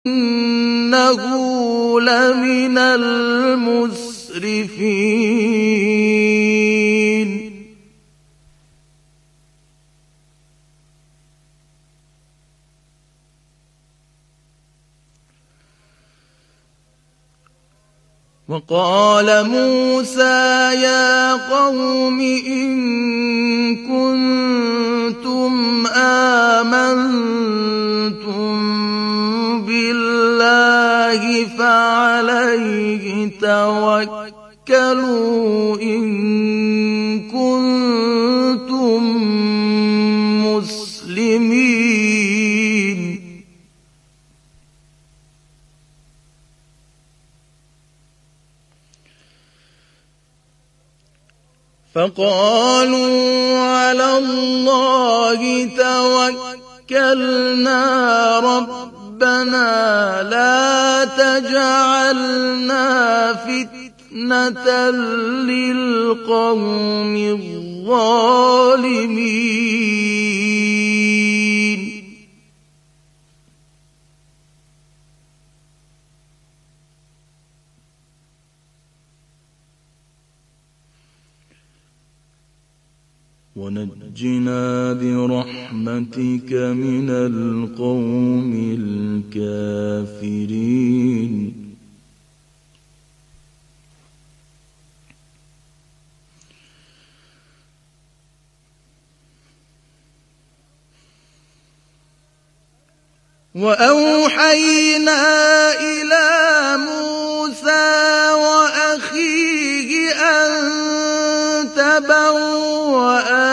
إنه لمن المسرفين وقال موسى يا قوم إن كنتم آمنتم بالله فعليه توكلوا إن كنتم مسلمين فقالوا على الله توكلنا ربنا لا تجعلنا فتنة للقوم الظالمين ونجنا برحمتك من القوم الكافرين وأوحينا إلى موسى وأخيه أن تبوأ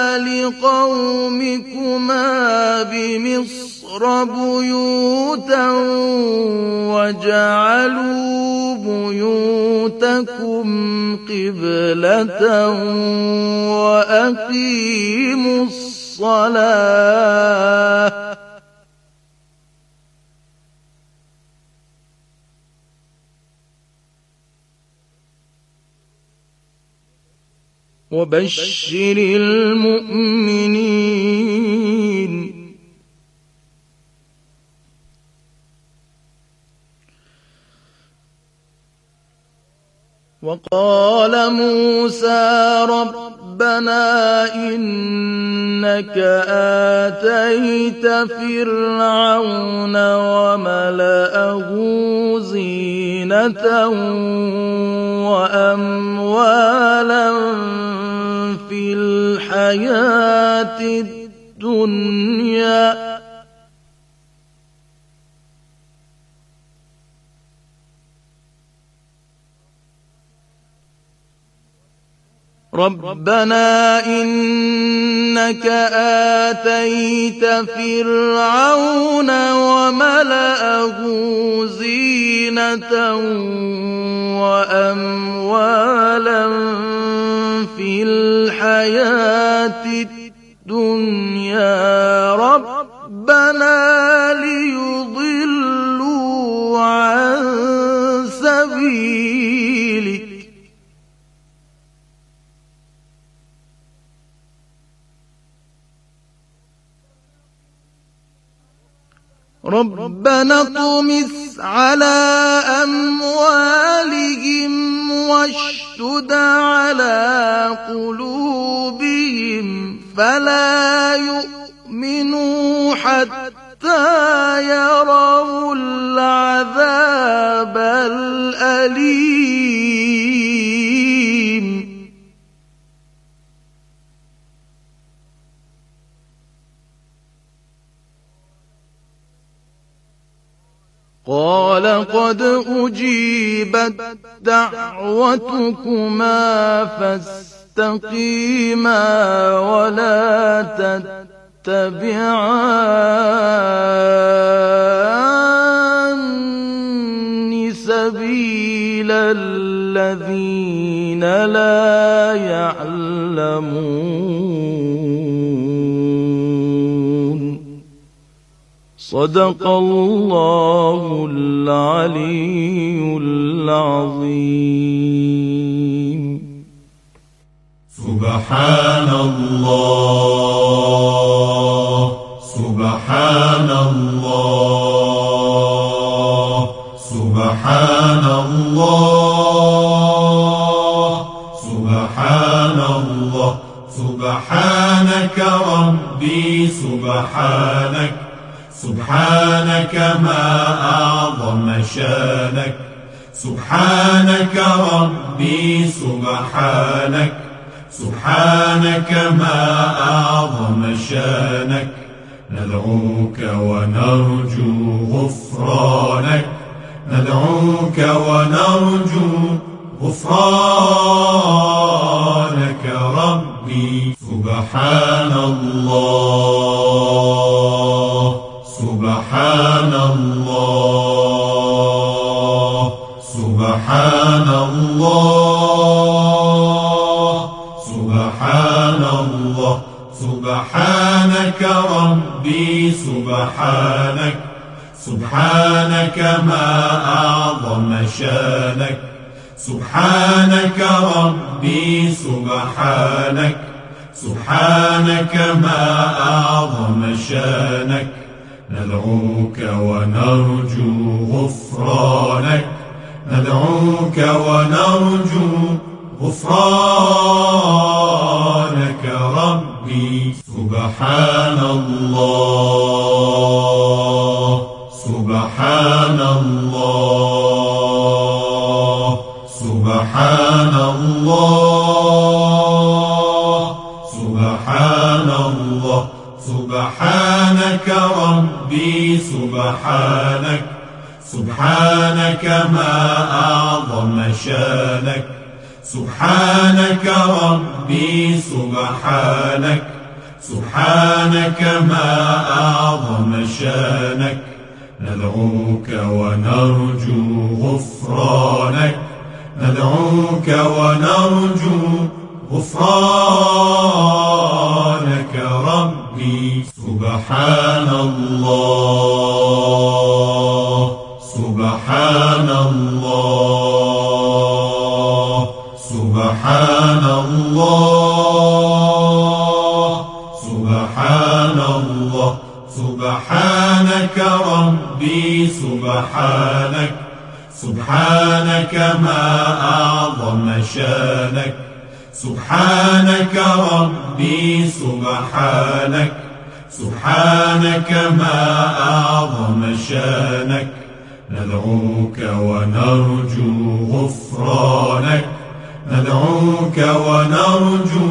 لقومكما بمصر بيوتا وجعلوا بيوتكم قبلة وأقيموا الصلاة وبشر المؤمنين وقال موسى ربنا إنك آتيت فرعون وملأه زينة وأموالا في الحياة الدنيا ربنا إنك آتيت فرعون وملأه زينة وأموالا في الحياة الدنيا ربنا ليضلوا عن سبيلك ربنا اطمس على أموالهم واشدد على قلوبهم فلا يؤمنوا حتى يروا العذاب الأليم قال قد أجيبت دعوتكما فاستقيما ولا تتبعان سبيل الذين لا يعلمون صدق الله العلي العظيم سبحان الله سبحان الله سبحان الله سبحان الله سبحانك ربي سبحانك سبحانك ما أعظم شانك سبحانك ربي سبحانك سبحانك ما أعظم شانك ندعوك ونرجو غفرانك ندعوك ونرجو غفرانك ربي سبحان الله سبحان الله سبحان الله سبحان الله سبحانك ربي سبحانك سبحانك ما أعظم شانك سبحانك ربي سبحانك سبحانك ما أعظم شانك ندعوك ونرجو غفرانك ندعوك ونرجو غفرانك ربي سبحان الله سبحان الله سبحان الله سبحان الله سبحانك ربي سبحانك سبحانك ما أعظم شانك سبحانك ربي سبحانك سبحانك ما أعظم شانك ندعوك ونرجو غفرانك ندعوك ونرجو غفرانك ربي سبحان الله سبحان الله سبحان الله سبحان الله سبحانك ربي سبحانك سبحانك ما أعظم شانك سبحانك ربي سبحانك سبحانك ما أعظم شانك ندعوك ونرجو غفرانك ندعوك ونرجو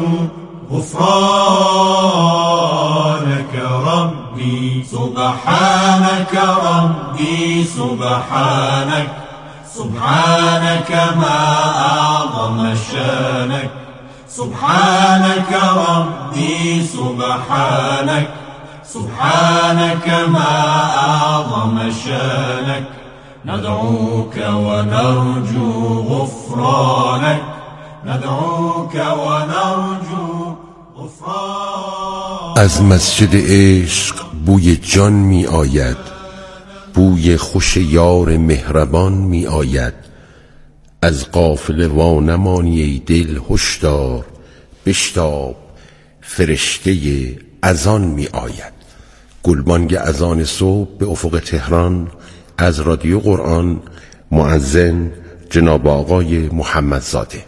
غفرانك ربي سبحانك ربي سبحانك سبحانك ما أعظم شانك سبحانك ربي سبحانك سبحانك ما أعظم شانك ندعوك ونرجو غفرانك ندعوك ونرجو غفرانك. از مسجد عشق بوی جان می آید، بوی خوش یار مهربان می آید. از قافله وانمانی ای دل هشدار، بشتاب فرشته اذان می آید. گلبانگ اذان صبح به افق تهران از رادیو قرآن، مؤذن جناب آقای محمدزاده.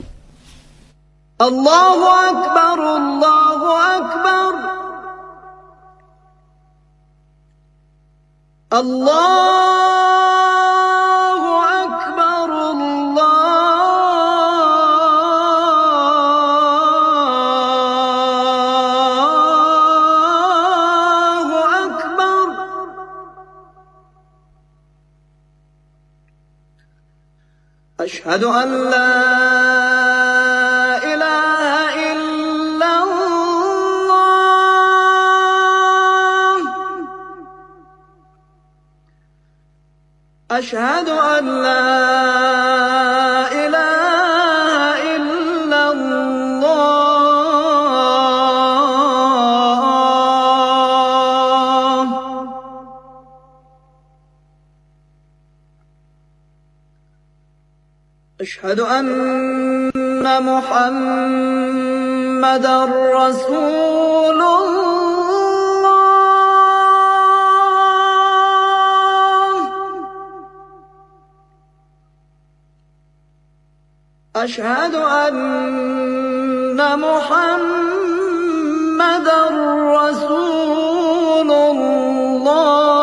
الله اکبر الله اکبر الله اکبر الله اکبر. اشهد ان لا أشهد أن لا إله إلا الله. أشهد أن محمدًا رسول الله. أشهد أن محمدًا رسول الله.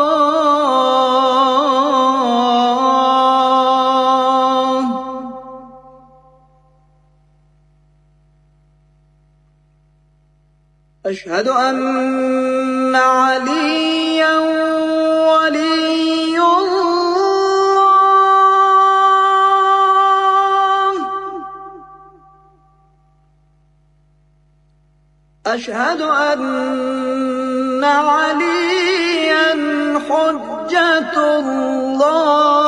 أشهد أن عليا ولي الله. أشهد أن عليا حجة الله.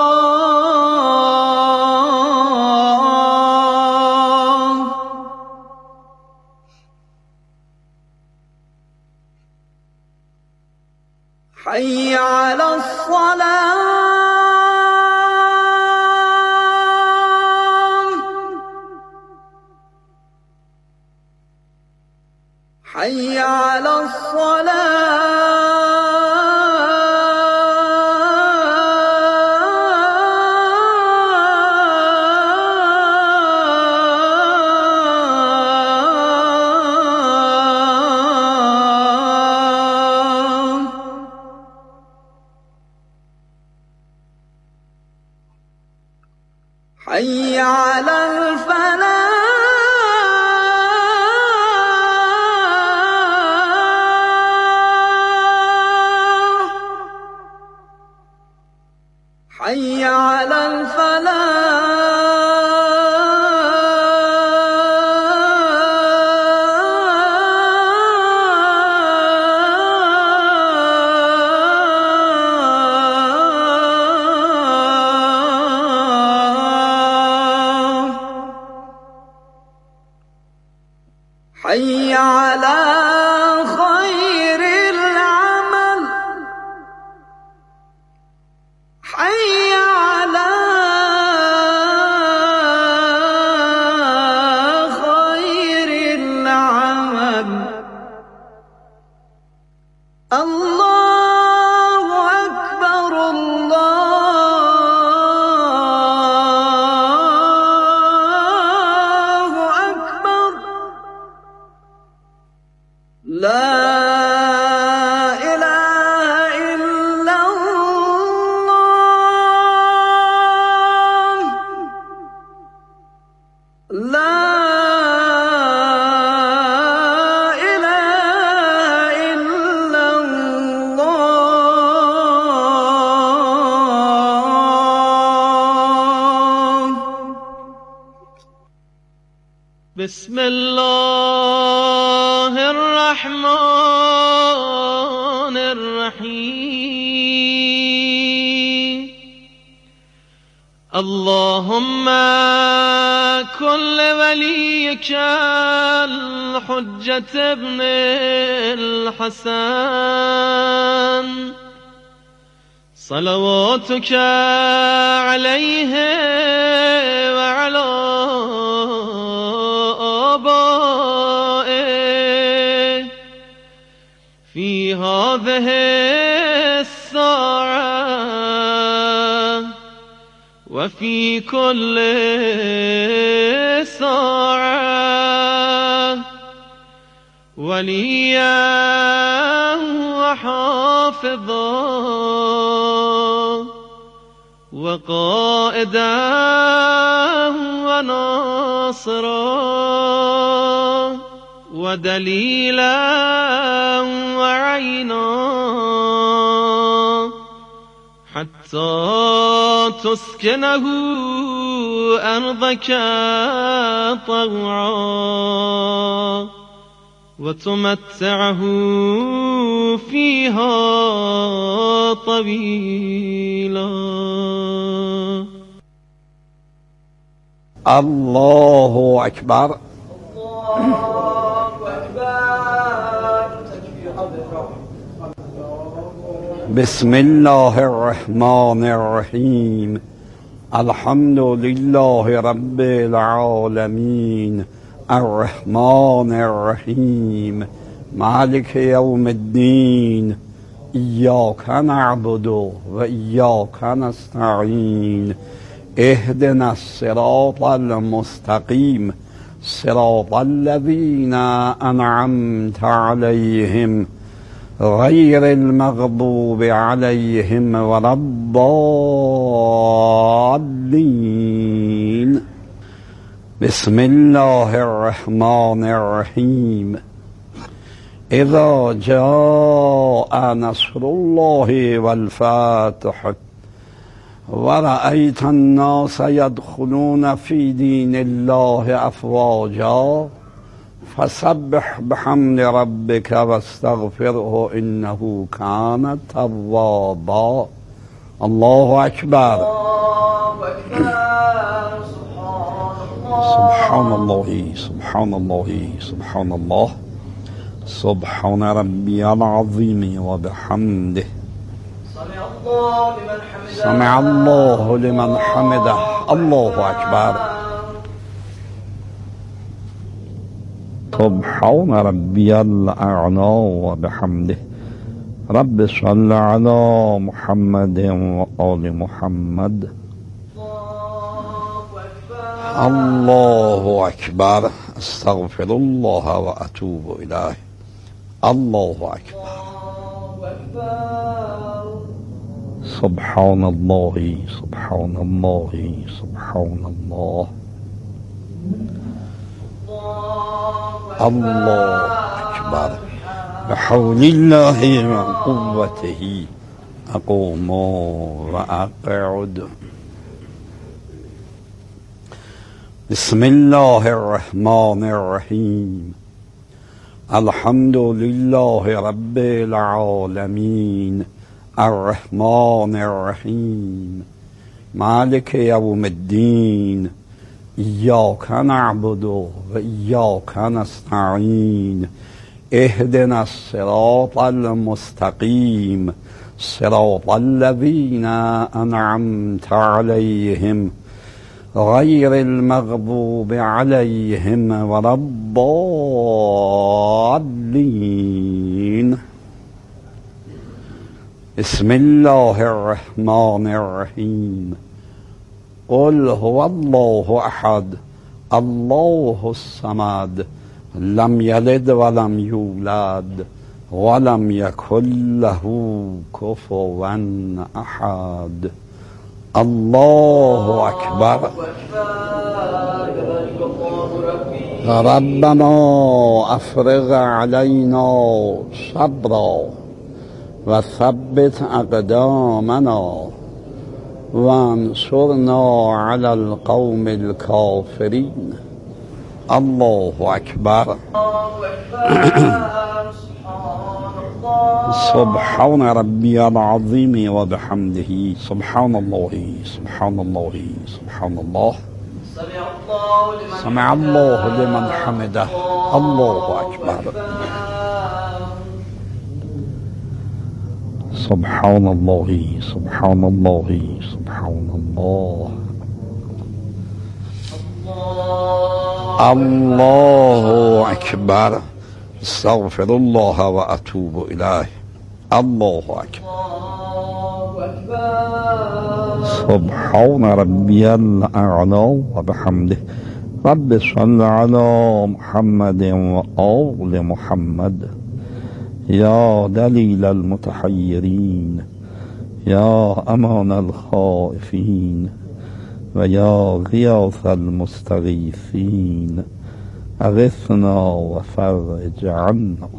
حي على الصلاة. حي على حي على الفلاح. حي على حي على خير العمل. حي على خير العمل. الله أكبر الله أكبر. لا إله إلا الله. لا إله إلا الله. بسم الله الرحمن الرحيم. اللهم كن لوليك الحجة ابن الحسن صلواتك عليه وعلى آبائه في هذه الساعة وفي كل ساعة وليا وحافظا وقائدا وناصرا ودليلا وعينا حتى تسكنه أرضك طوعا وتمتعه فيها طويلا. الله أكبر. بسم الله الرحمن الرحيم. الحمد لله رب العالمين الرحمن الرحيم مالك يوم الدين. إياك نعبد وإياك نستعين اهدنا الصراط المستقيم صراط الذين أنعمت عليهم غير المغضوب عليهم ولا الضالين. بسم الله الرحمن الرحيم. إذا جاء نصر الله والفتح ورأيت الناس يدخلون في دين الله أفواجا فسبح بحمد ربك واستغفره إنه كان توابا. الله أكبر. سبحان الله سبحان الله سبحان الله سبحان ربي العظيم وبحمده. سمع الله لمن حمده. الله أكبر. سبحان ربي الأعلى وبحمده. رب صل على محمد وآل محمد. الله أكبر. استغفر الله وأتوب إليه. الله أكبر. سبحان الله سبحان الله سبحان الله. الله أكبر. بحول الله وقوته أقوم وأقعد. بسم الله الرحمن الرحيم. الحمد لله رب العالمين الرحمن الرحيم مالك يوم الدين. إياك نعبد وإياك نستعين. اهدنا الصراط المستقيم صراط الذين أنعمت عليهم غير المغضوب عليهم ولا الضالين. بسم الله الرحمن الرحيم. قل هو الله أحد الله الصمد لم يلد ولم يولد ولم يكن له كفوا أحد. الله أكبر. ربنا أفرغ علينا صبرا وثبت أقدامنا وانصرنا على القوم الكافرين. الله أكبر. سبحان ربي العظيم وبحمده. سبحان الله سبحان الله سبحان الله. سمع الله لمن حمده. الله أكبر. سبحان الله سبحان الله سبحان الله. الله أكبر. استغفر الله وأتوب إليه. الله أكبر. سبحان ربي الأعلى وبحمده. رب صل على محمد وآل محمد. يا دليل المتحيرين يا أمان الخائفين ويا غياث المستغيثين أغثنا وفرج عنا.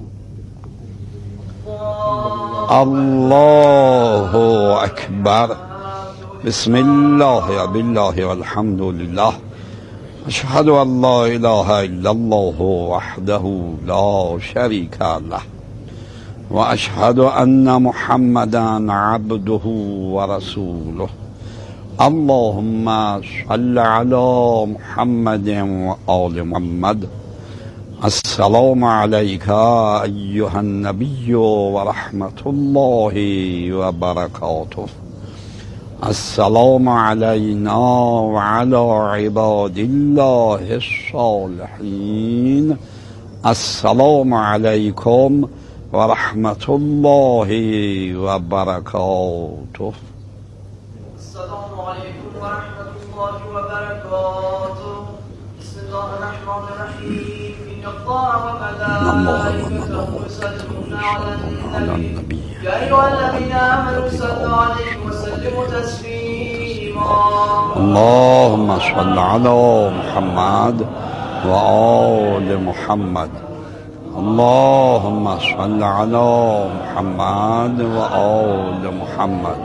الله أكبر. بسم الله بالله والحمد لله. أشهد أن لا إله إلا الله وحده لا شريك له وأشهد أن محمدا عبده ورسوله. اللهم صل على محمد وآل محمد. السلام عليك أيها النبي ورحمة الله وبركاته. السلام علينا وعلى عباد الله الصالحين. السلام عليكم ورحمة الله وبركاته. السلام عليكم ورحمة الله وبركاته. بسم الله الرحمن الرحيم. إن الله وملائكته يصلون على النبي يا أيها الذين آمنوا صلوا عليه وسلموا تسليما. اللهم صل على محمد وآل محمد. اللهم صل على محمد وآل محمد.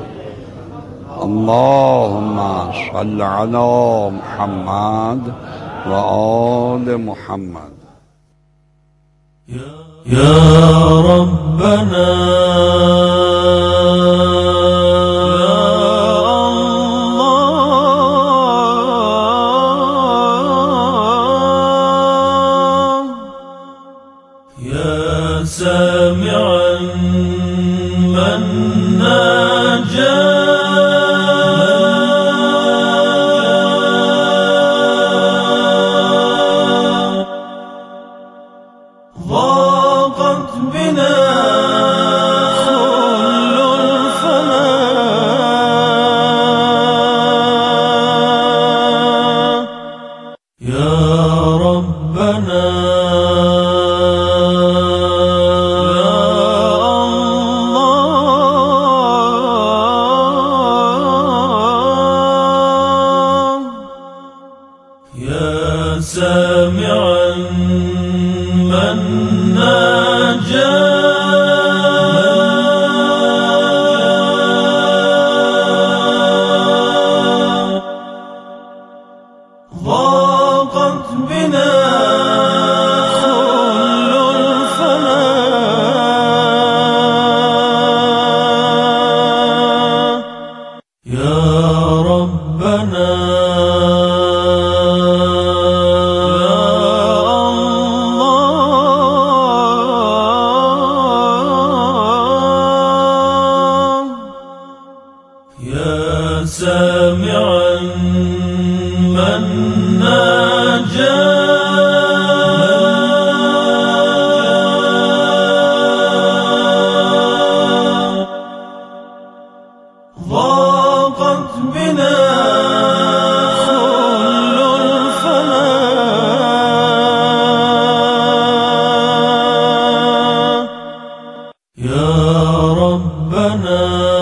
اللهم صل على محمد وآل محمد. يا ربنا سامعا من ناجى ضاقت بنا كل الفناء يا ربنا سامعا من ناجى ضاقت بنا كل الفناء يا ربنا سامعا من ناجى ضاقت بنا كل الفناء يا ربنا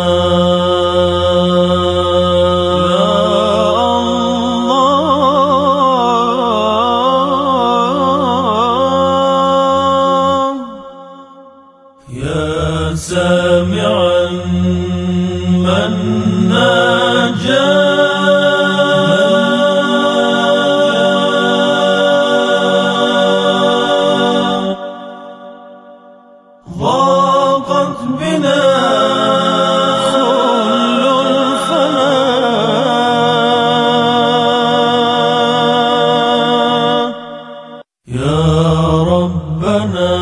سامعا من ناجى ضاقت بنا كل الفناء يا ربنا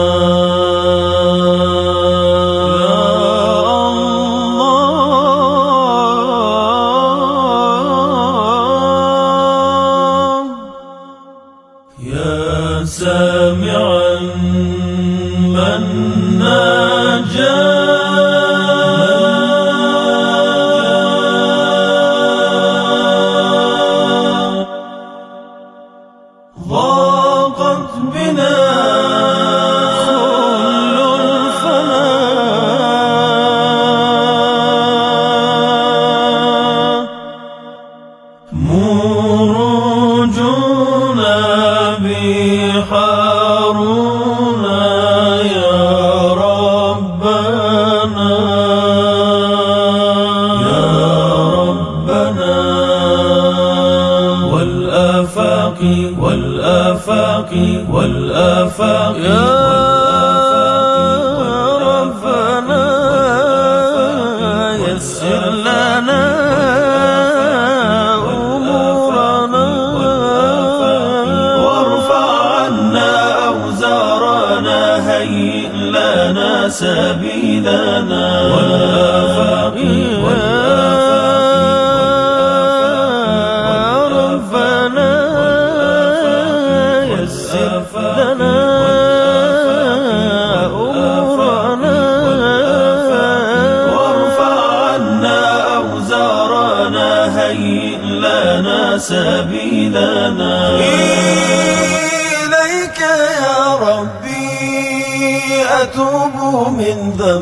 سامعا من ناجى ضاقت بنا كل الفناء مروجنا بحارون يا ربنا يا ربنا والآفاق والآفاق والآفاق يا ربنا يسر لنا هيئ لنا سبيلنا والآفاق ربنا يسر لنا أمورنا وارفع عنا أوزارنا هيئ لنا سبيلنا إليك يا ربي أتوب من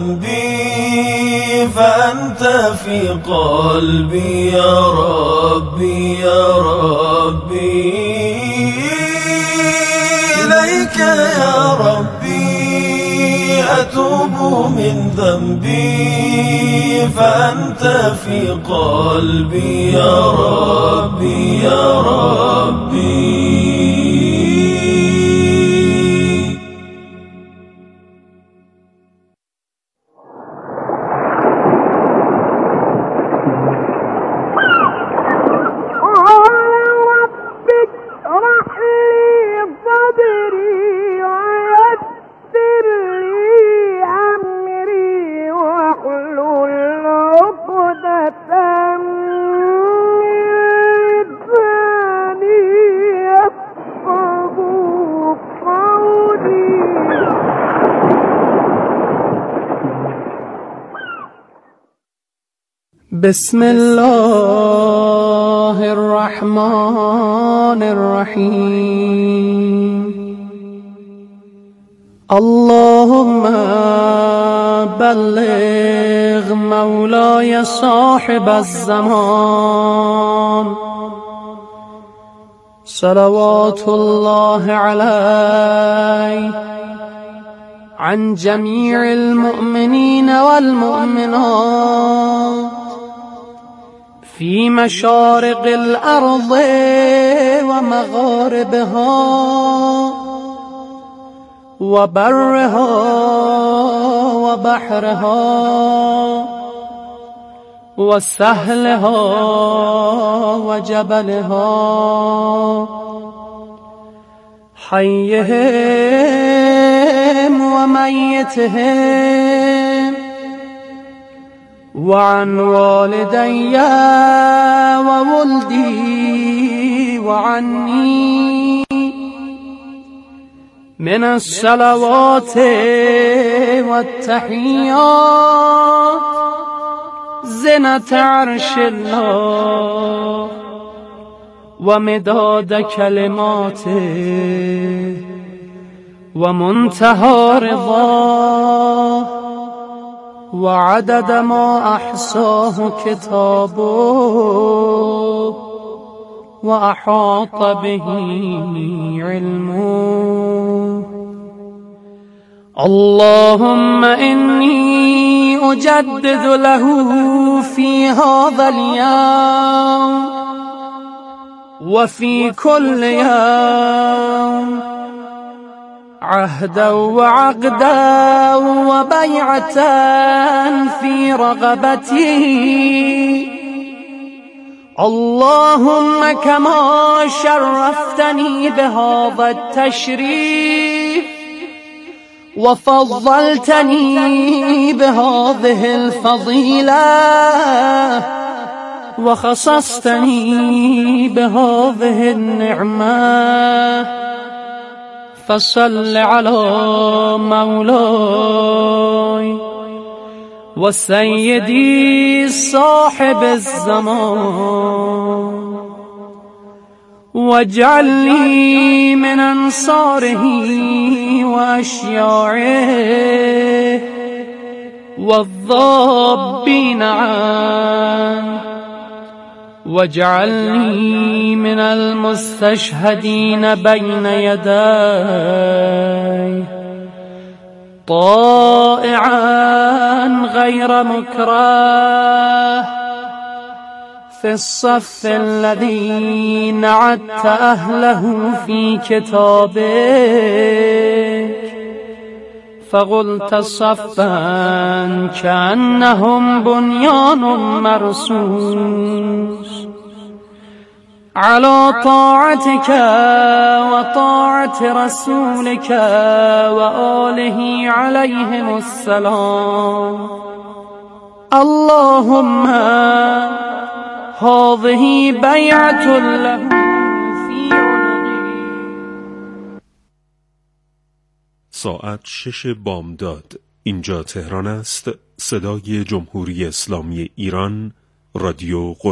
ذنبي فأنت في قلبي يا ربي يا ربي إليك يا ربي أتوب من ذنبي فأنت في قلبي يا ربي يا ربي بسم الله الرحمن الرحيم اللهم بلغ مولاي صاحب الزمان صلوات الله عليه عن جميع المؤمنين والمؤمنات في مشارق الأرض ومغاربها وبرها وبحرها وسهلها وجبلها حيهم وميتهم وعن والدي وولدي وعني من الصلوات والتحيات زنة عرش الله ومداد كلماته ومنتهى رضاه وعدد ما أحصاه كتابه وأحاط به علمه اللهم إني أجدد له في هذا اليوم وفي كل يوم عهدا وعقدا وبيعة في رغبتي اللهم كما شرفتني بهذا التشريف وفضلتني بهذه الفضيلة وخصصتني بهذه النعمة فصل على مولاي وسيدي صاحب الزمان واجعلني من أنصاره وأشياعه والضابين عنه واجعلني من المستشهدين بين يدي طائعا غير مكره في الصف الذي نعدت أهله في كتابك فقلت صفا كأنهم بنيان مرصوص على طاعتك وطاعة رسولك وآله عليهم السلام اللهم هذه بیعت له فی عنقه. ساعت 6 بامداد. اینجا تهران است. صدای جمهوری اسلامی ایران، رادیو